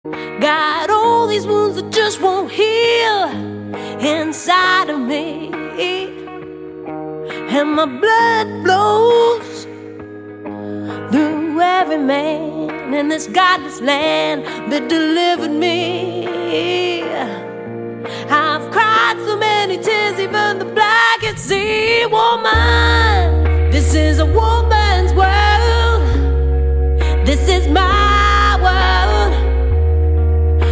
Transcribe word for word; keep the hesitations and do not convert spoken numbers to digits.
Got all these wounds that just won't heal inside of me, and my blood flows through every man in this godless land that delivered me. I've cried so many tears, even the blackest sea won't mind.